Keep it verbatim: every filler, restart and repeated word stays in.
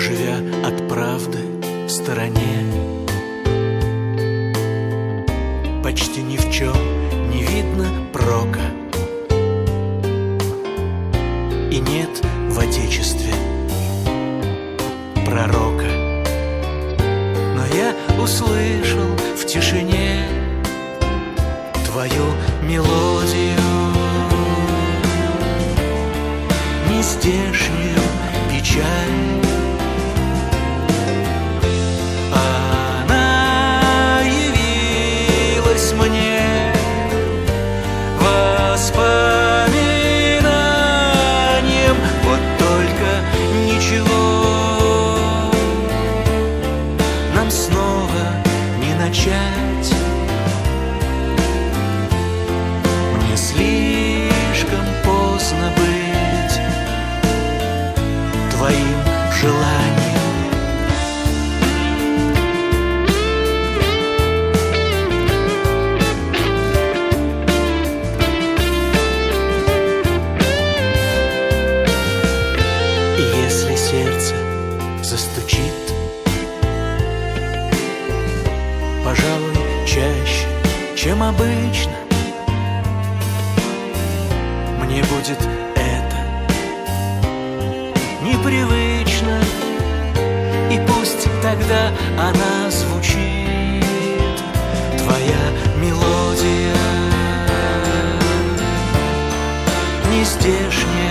живя от правды в стороне. Почти ни в чем не видно прока, и нет в Отечестве пророка. Но я услышал в тишине твою мелодию, нездешнюю печаль. Она явилась мне воспоминанием, вот только ничего нам снова не начать. Мне слишком поздно быть твоим желанием. И если сердце застучит, пожалуй, чаще, чем обычно, мне будет это непривычно, и пусть тогда она звучит, твоя мелодия, нездешняя